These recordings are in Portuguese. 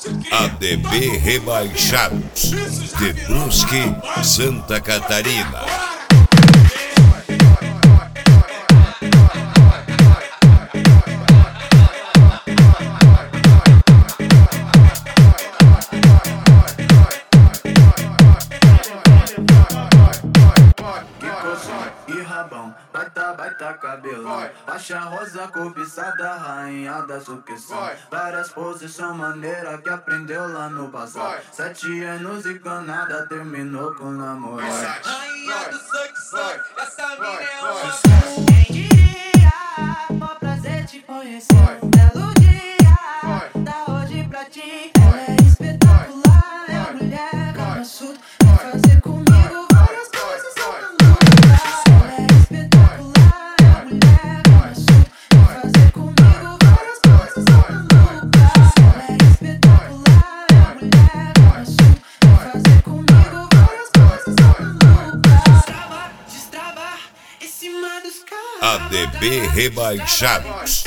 ADB Rebaixados de Brusque, Santa Catarina. E rabão, baita cabelão, faixa rosa cobiçada, rainha da sucessão. Várias posições maneiras que aprendeu lá no passado. 7 anos e canada, terminou com namoro. Rainha do sucessão, essa mina é uma sucesso. Quem diria, mó prazer te conhecer. Um belo dia, da hoje pra ti. Ela é espetacular, é a mulher Kama Sutra. Vai fazer comigo várias coisas só pra lutar. Ela é espetacular, é a mulher Kama Sutra. Vai fazer comigo várias coisas só pra lutar. Ela é espetacular, é a mulher Kama Sutra. Vai fazer comigo várias coisas só pra lutar. Destrava, em cima dos caras. ADB Rebaixados.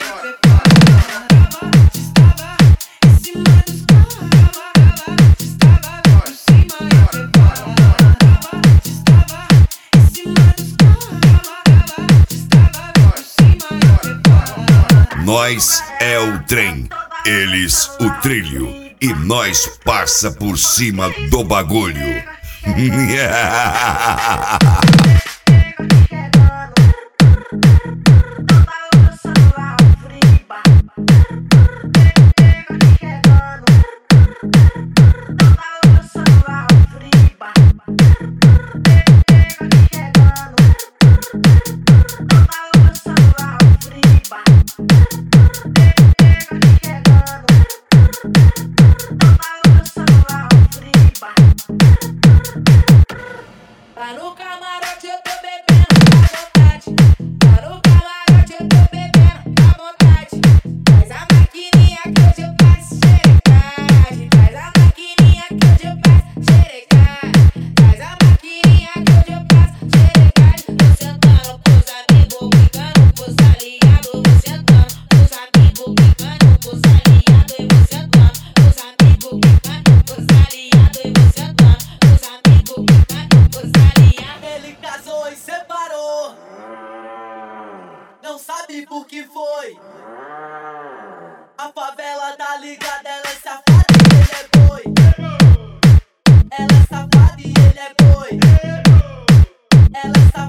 Nós é o trem, eles o trilho, e nós passa por cima do bagulho. Lá no camarote eu tô bebendo à vontade. Lá no camarote eu tô bebendo à vontade. Traz a maquininha que hoje eu faço xerecagem. Traz a maquininha que hoje eu faço xerecagem. Traz a maquininha que hoje eu faço xerecagem. Vou sentando pros amigos, ficando pros aliados. Vou sentando pros amigos, ficando pros aliados. E vou sentando pros amigos, ficando pros aliados. E vou sentando pros amigos, ficando pros aliados. Ele casou e separou, não sabe por que foi. A favela tá ligada, ela é safada e ele é boi. Ela é safada e ele é boi. Ela é safada.